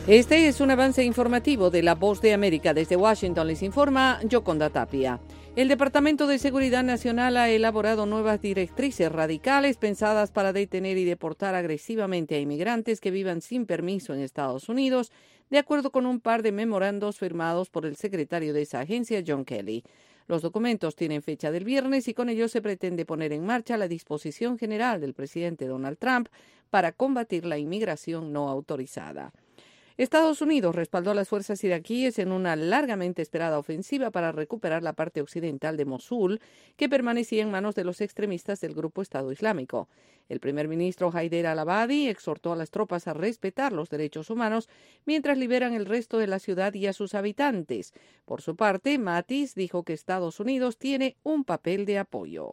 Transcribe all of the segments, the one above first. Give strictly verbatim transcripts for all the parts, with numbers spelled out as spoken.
Este es un avance informativo de La Voz de América. Desde Washington les informa Yoconda Tapia. El Departamento de Seguridad Nacional ha elaborado nuevas directrices radicales pensadas para detener y deportar agresivamente a inmigrantes que vivan sin permiso en Estados Unidos, de acuerdo con un par de memorandos firmados por el secretario de esa agencia, John Kelly. Los documentos tienen fecha del viernes y con ellos se pretende poner en marcha la disposición general del presidente Donald Trump para combatir la inmigración no autorizada. Estados Unidos respaldó a las fuerzas iraquíes en una largamente esperada ofensiva para recuperar la parte occidental de Mosul, que permanecía en manos de los extremistas del grupo Estado Islámico. El primer ministro Haider al-Abadi exhortó a las tropas a respetar los derechos humanos mientras liberan el resto de la ciudad y a sus habitantes. Por su parte, Mattis dijo que Estados Unidos tiene un papel de apoyo.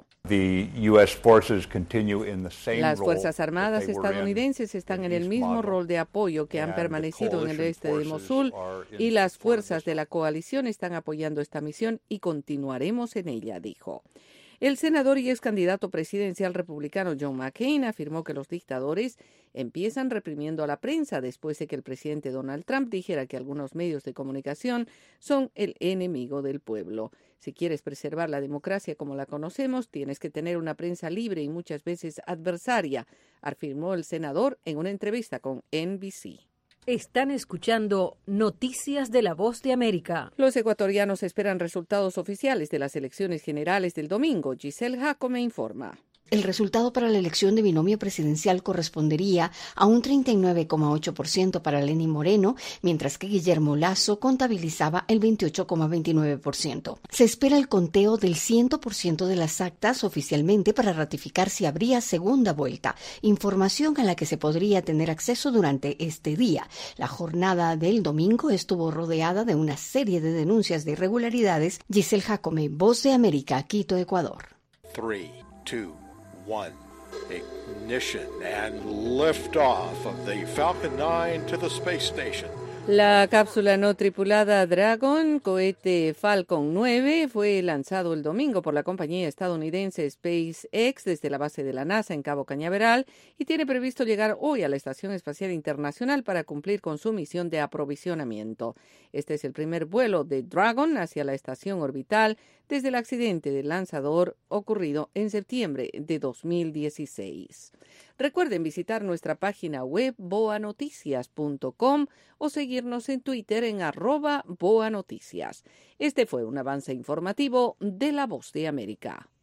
Las Fuerzas Armadas estadounidenses están en el mismo rol de apoyo que han permanecido en el este de Mosul y las fuerzas de la coalición están apoyando esta misión y continuaremos en ella, dijo. El senador y ex candidato presidencial republicano John McCain afirmó que los dictadores empiezan reprimiendo a la prensa después de que el presidente Donald Trump dijera que algunos medios de comunicación son el enemigo del pueblo. Si quieres preservar la democracia como la conocemos, tienes que tener una prensa libre y muchas veces adversaria, afirmó el senador en una entrevista con N B C. Están escuchando Noticias de la Voz de América. Los ecuatorianos esperan resultados oficiales de las elecciones generales del domingo. Giselle Jacome informa. El resultado para la elección de binomio presidencial correspondería a un treinta y nueve coma ocho por ciento para Lenín Moreno, mientras que Guillermo Lasso contabilizaba el veintiocho coma veintinueve por ciento. Se espera el conteo del cien por ciento de las actas oficialmente para ratificar si habría segunda vuelta, información a la que se podría tener acceso durante este día. La jornada del domingo estuvo rodeada de una serie de denuncias de irregularidades. Giselle Jacome, Voz de América, Quito, Ecuador. Three, two, one, ignition and liftoff of the Falcon nine to the space station. La cápsula no tripulada Dragon, cohete Falcon nueve, fue lanzado el domingo por la compañía estadounidense SpaceX desde la base de la NASA en Cabo Cañaveral y tiene previsto llegar hoy a la Estación Espacial Internacional para cumplir con su misión de aprovisionamiento. Este es el primer vuelo de Dragon hacia la estación orbital desde el accidente del lanzador ocurrido en septiembre de dos mil dieciséis. Recuerden visitar nuestra página web boa noticias punto com o seguirnos en Twitter en arroba boanoticias. Este fue un avance informativo de La Voz de América.